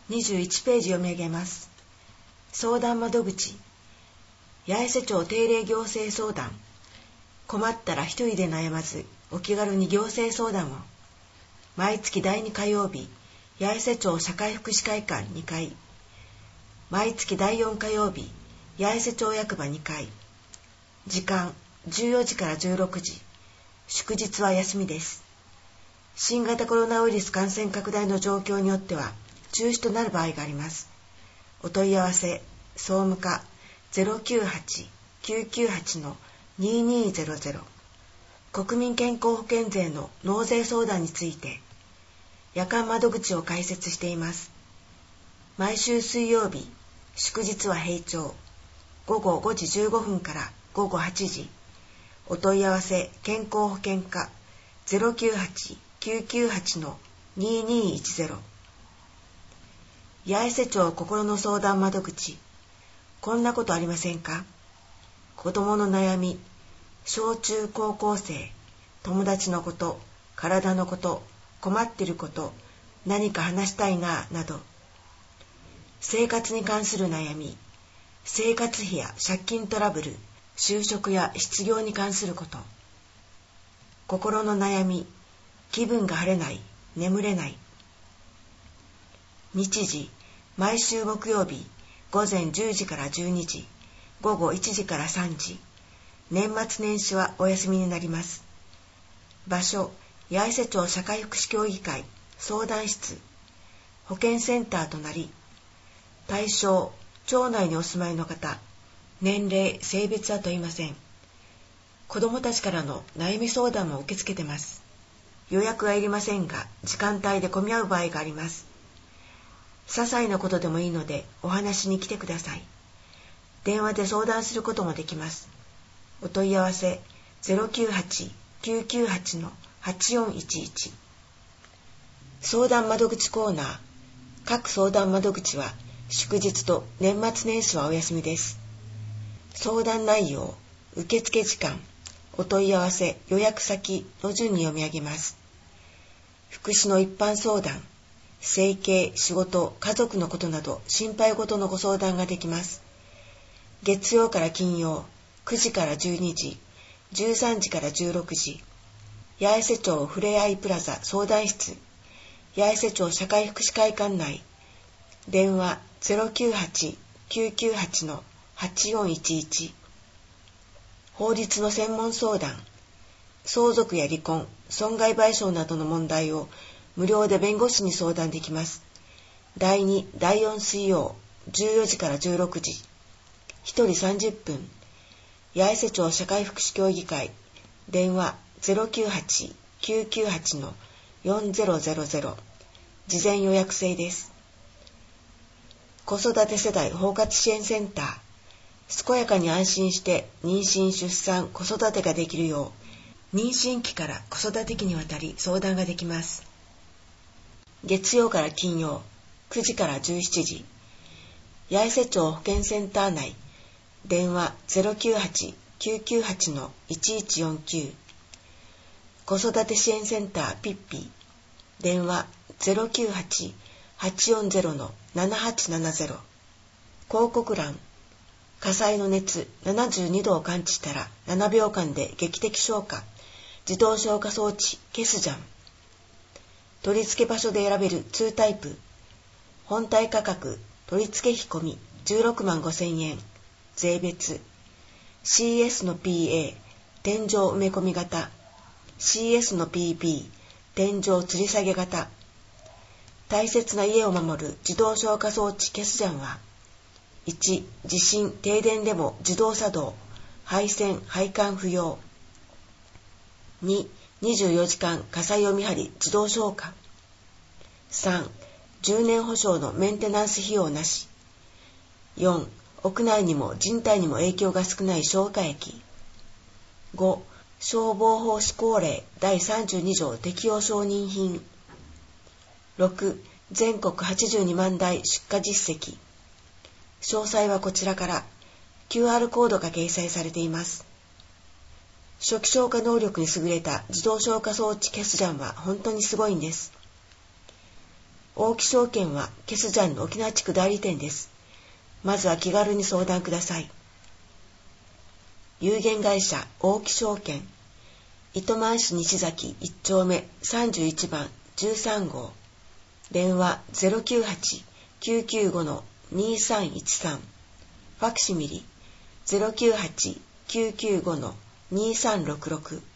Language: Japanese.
21ページ読み上げます。相談窓口。八重瀬町定例行政相談。困ったら一人で悩まず、お気軽に行政相談を。毎月第2火曜日、八重瀬町社会福祉会館2階。毎月第4火曜日、八重瀬町役場2階。時間、14時から16時。祝日は休みです。新型コロナウイルス感染拡大の状況によっては、中止となる場合があります。お問い合わせ、総務課 098-998-2200 国民健康保険税の納税相談について、夜間窓口を開設しています。毎週水曜日、祝日は平朝、午後5時15分から午後8時。お問い合わせ、健康保険課 098-998-2210 八重瀬町心の相談窓口。こんなことありませんか？子供の悩み、小中高校生、友達のこと、体のこと、困っていること、何か話したいな、など。生活に関する悩み、生活費や借金トラブル、就職や失業に関すること。心の悩み、気分が晴れない、眠れない。日時、毎週木曜日、午前10時から12時、午後1時から3時。年末年始はお休みになります。場所、八重瀬町社会福祉協議会、相談室、保健センター隣。対象、町内にお住まいの方、年齢、性別は問いません。子どもたちからの悩み相談も受け付けてます。予約はいりませんが、時間帯で混み合う場合があります。些細なことでもいいのでお話に来てください。電話で相談することもできます。お問い合わせ 098-998-8411 相談窓口コーナー。各相談窓口は祝日と年末年始はお休みです。相談内容、受付時間、お問い合わせ、予約先の順に読み上げます。福祉の一般相談、生計、仕事、家族のことなど心配事のご相談ができます。月曜から金曜、9時から12時、13時から16時。八重瀬町ふれあいプラザ相談室、八重瀬町社会福祉会館内。電話 098-998-8411。法律の専門相談、相続や離婚、損害賠償などの問題を無料で弁護士に相談できます。第2、第4水曜、14時から16時。1人30分。八重瀬町社会福祉協議会。電話 098-998-4000。事前予約制です。子育て世代包括支援センター。健やかに安心して妊娠・出産・子育てができるよう、妊娠期から子育て期にわたり相談ができます。月曜から金曜、9時から17時。八重瀬町保健センター内。電話 098-998-1149。子育て支援センターピッピ。電話 098-840-7870。広告欄。火災の熱72度を感知したら7秒間で劇的消火。自動消火装置ケスジャン。取り付け場所で選べる2タイプ。本体価格取り付け費込み16万5,000円。税別。CS の PA 天井埋め込み型。CS の PB 天井吊り下げ型。大切な家を守る自動消火装置ケスジャンは、1、地震・停電でも自動作動、配線・配管不要。2、24時間火災を見張り自動消火。3、10年保証のメンテナンス費用なし。4、屋内にも人体にも影響が少ない消火液。5、消防法施行令第32条適用承認品。6、全国82万台出荷実績。詳細はこちらから。QR コードが掲載されています。初期消火能力に優れた自動消火装置ケスジャンは本当にすごいんです。 大木証券はケスジャンの沖縄地区代理店です。まずは気軽に相談ください。有限会社大木証券、糸満市西崎1丁目31番13号、電話 098-995-2313、ファクシミリ 098-995-2366